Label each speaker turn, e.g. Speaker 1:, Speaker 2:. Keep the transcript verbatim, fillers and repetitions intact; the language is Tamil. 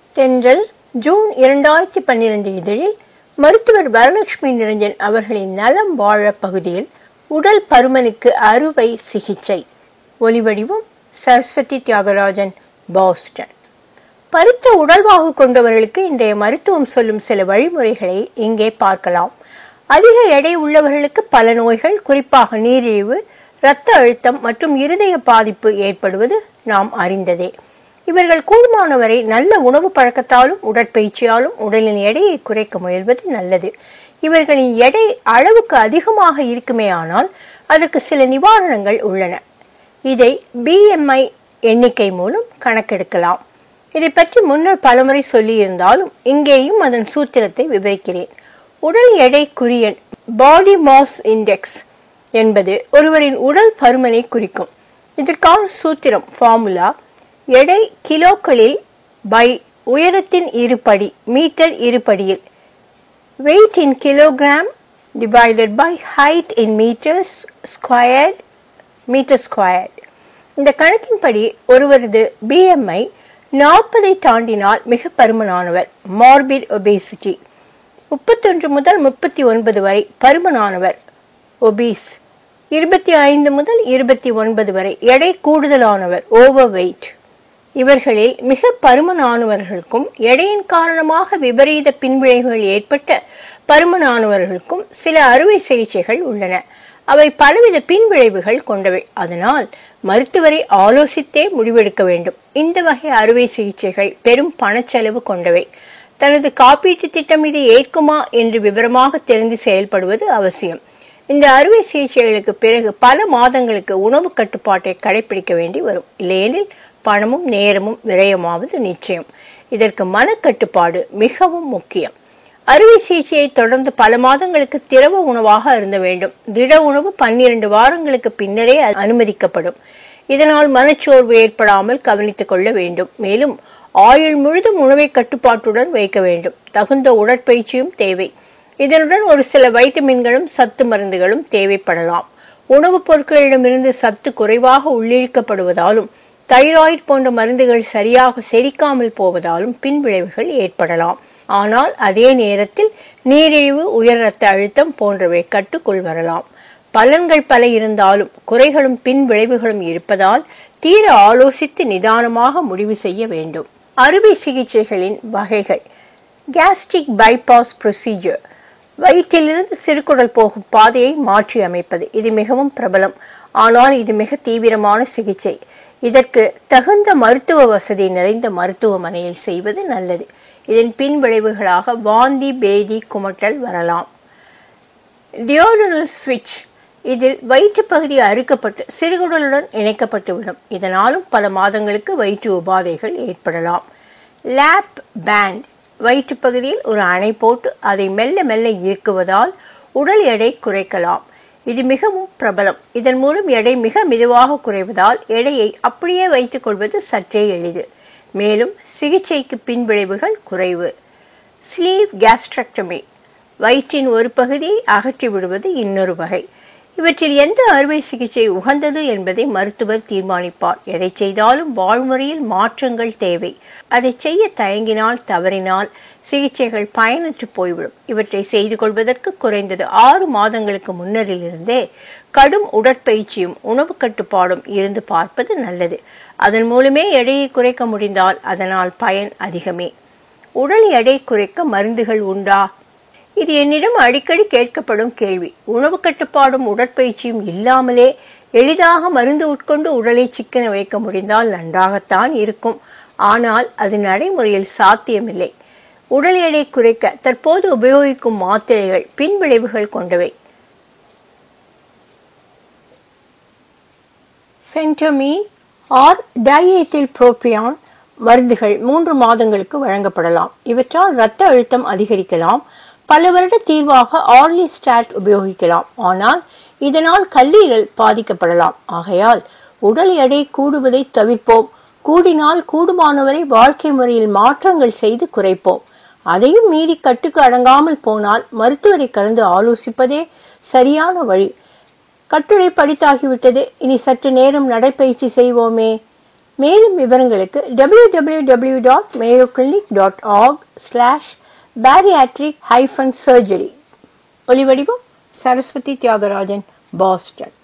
Speaker 1: தென்றல் ஜூன் இரண்டாயிரத்தி பன்னிரண்டு இதழில் மருத்துவர் வரலட்சுமி நிரஞ்சன் அவர்களின் நலம் வாழ பகுதியில் உடல் பருமனுக்கு அறுவை சிகிச்சை. ஒலிவடிவம் சரஸ்வதி தியாகராஜன், பாஸ்டன். பருத்த உடல்வாகு கொண்டவர்களுக்கு இன்றைய மருத்துவம் சொல்லும் சில வழிமுறைகளை இங்கே பார்க்கலாம். அதிக எடை உள்ளவர்களுக்கு பல நோய்கள், குறிப்பாக நீரிழிவு, இரத்த அழுத்தம் மற்றும் இருதய பாதிப்பு ஏற்படுவது நாம் அறிந்ததே. இவர்கள் கூடுமானவரை நல்ல உணவு பழக்கத்தாலும் உடற்பயிற்சியாலும் உடலின் எடையை குறைக்க முயல்வது நல்லது. இவர்களின் எடை அளவுக்கு அதிகமாக இருக்குமே ஆனால் அதற்கு சில நிவாரணங்கள் உள்ளன. இதை பி எம் ஐ எண்ணிக்கை மூலம் கணக்கெடுக்கலாம். இதை பற்றி முன்னர் பலமுறை சொல்லி இருந்தாலும் இங்கேயும் அதன் சூத்திரத்தை விவரிக்கிறேன். உடல் எடை குறியன் பாடி மாஸ் இண்டெக்ஸ் என்பது ஒருவரின் உடல் பருமனை குறிக்கும். இதற்கான சூத்திரம் ஃபார்முலா எடை கிலோக்களில் பை உயரத்தின் இருபடி மீட்டர் இருபடியில், weight in kilogram divided by height in meters squared meter squared. இந்த கணக்கின்படி ஒருவரது பி எம் ஐ நாற்பதை தாண்டினால் மிக பருமனானவர், மார்பிட் ஒபேசிட்டி. முப்பத்தொன்று முதல் முப்பத்தி ஒன்பது வரை பருமனானவர், ஒபீஸ். இருபத்தி ஐந்து முதல் இருபத்தி ஒன்பது வரை எடை கூடுதலானவர், ஓவர் வெயிட். இவர்களில் மிக பருமனானவர்களுக்கும் எடையின் காரணமாக விபரீத பின்விளைவுகள் ஏற்பட்ட பருமனானவர்களுக்கும் சில அறுவை சிகிச்சைகள் உள்ளன. அவை பலவித பின்விளைவுகள் கொண்டவை. அதனால் மருத்துவரை ஆலோசித்தே முடிவெடுக்க வேண்டும். இந்த வகை அறுவை சிகிச்சைகள் பெரும் பணச்செலவு கொண்டவை. தனது காப்பீட்டு திட்டம் இதை ஏற்குமா என்று விவரமாக தெரிந்து செயல்படுவது அவசியம். இந்த அறுவை சிகிச்சைகளுக்கு பிறகு பல மாதங்களுக்கு உணவு கட்டுப்பாட்டை கடைபிடிக்க வேண்டி வரும். இல்லையெனில் பணமும் நேரமும் விரயமாவது நிச்சயம். இதற்கு மனக்கட்டுப்பாடு மிகவும் முக்கியம். அறுவை சிகிச்சையை தொடர்ந்து பல மாதங்களுக்கு திரவ உணவாக அருந்த வேண்டும். திட உணவு பன்னிரண்டு வாரங்களுக்கு பின்னரே அனுமதிக்கப்படும். இதனால் மனச்சோர்வு ஏற்படாமல் கவனித்துக் கொள்ள வேண்டும். மேலும் ஆயுள் முழுதும் உணவை கட்டுப்பாட்டுடன் வைக்க வேண்டும். தகுந்த உடற்பயிற்சியும் தேவை. இதனுடன் ஒரு சில வைட்டமின்களும் சத்து மருந்துகளும் தேவைப்படலாம். உணவுப் பொருட்களிடமிருந்து சத்து குறைவாக உள்ளிழுக்கப்படுவதாலும் தைராய்டு போன்ற மருந்துகள் சரியாக செரிக்காமல் போவதாலும் பின்விளைவுகள் ஏற்படலாம். ஆனால் அதே நேரத்தில் நீரிழிவு, உயர் இரத்த அழுத்தம் போன்றவை கட்டுக்குள் வரலாம். பலன்கள் பல இருந்தாலும் குறைகளும் பின் விளைவுகளும் இருப்பதால் தீர ஆலோசித்து நிதானமாக முடிவு செய்ய வேண்டும். அறுவை சிகிச்சைகளின் வகைகள். கேஸ்ட்ரிக் பைபாஸ் ப்ரொசீஜர், வயிற்றிலிருந்து சிறுகுடல் போகும் பாதையை மாற்றி அமைப்பது. இது மிகவும் பிரபலம். ஆனால் இது மிக தீவிரமான சிகிச்சை. இதற்கு தகுந்த மருத்துவ வசதி நிறைந்த மருத்துவமனையில் செய்வது நல்லது. இதன் பின் விளைவுகளாக வாந்தி, பேதி, குமட்டல் வரலாம். டியோடனல் ஸ்விட்ச், இதில் வயிற்று பகுதி அறுக்கப்பட்டு சிறுகுடலுடன் இணைக்கப்பட்டுவிடும். இதனாலும் பல மாதங்களுக்கு வயிற்று உபாதைகள் ஏற்படலாம். லேப் பேண்ட், வயிற்று பகுதியில் ஒரு அணை போட்டு அதை மெல்ல மெல்ல இறுக்குவதால் உடல் எடை குறைக்கலாம். இது மிகவும் பிரபலம். இதன் மூலம் எடை மிக மெதுவாக குறைவதால் எடையை அப்படியே வைத்துக் கொள்வது சற்றே எளிது. மேலும் சிகிச்சைக்கு பின்விளைவுகள் குறைவு. ஸ்லீவ் கேஸ்ட்ரக்டமி, வயிற்றின் ஒரு பகுதியை அகற்றி விடுவது இன்னொரு வகை. இவற்றில் எந்த அறுவை சிகிச்சை உகந்தது என்பதை மருத்துவர் தீர்மானிப்பார். எதை செய்தாலும் வாழ்முறையில் மாற்றங்கள் தேவை. அதை செய்ய தயங்கினால், தவறினால் சிகிச்சைகள் பயனற்று போய்விடும். இவற்றை செய்து கொள்வதற்கு குறைந்தது ஆறு மாதங்களுக்கு முன்னரிலிருந்தே கடும் உடற்பயிற்சியும் உணவு கட்டுப்பாடும் இருந்து பார்ப்பது நல்லது. அதன் மூலமே எடையை குறைக்க முடிந்தால் அதனால் பயன் அதிகமே. உடல் எடை குறைக்க மருந்துகள் உண்டா? இது என்னிடம் அடிக்கடி கேட்கப்படும் கேள்வி. உணவு கட்டுப்பாடும் உடற்பயிற்சியும் இல்லாமலே எளிதாக மருந்து உட்கொண்டு உடலை சிக்கன வைக்க முடிந்தால் நன்றாகத்தான் இருக்கும். ஆனால் அது நடைமுறையில் சாத்தியமில்லை. உடல் எடை குறைக்க தற்போது உபயோகிக்கும் மாத்திரைகள் பின்விளைவுகள் கொண்டவை. ஃபென்டமீன் ஆர் டைஎத்தில் புரோபியான் மருந்துகள் மூன்று மாதங்களுக்கு வழங்கப்படலாம். இவற்றால் இரத்த அழுத்தம் அதிகரிக்கலாம். பல வருட தீர்வாக ஆர்லிஸ்டாட் உபயோகிக்கலாம். ஆனால் இதனால் கல்லீரல் பாதிக்கப்படலாம். ஆகையால் உடல் எடை கூடுவதை தவிர்ப்போம். கூடினால் கூடுமானவரை வாழ்க்கை முறையில் மாற்றங்கள் செய்து குறைப்போம். அதையும் மீறி கட்டுக்கு அடங்காமல் போனால் மருத்துவரை கலந்து ஆலோசிப்பதே சரியான வழி. கட்டுரை படித்தாகிவிட்டது, இனி சற்று நேரம் நடைப்பயிற்சி செய்வோமே. மேலும் விவரங்களுக்கு W W W dot Mayo Clinic dot org slash bariatric hyphen surgery. ஒலிவடிவம் சரஸ்வதி தியாகராஜன், பாஸ்டன்.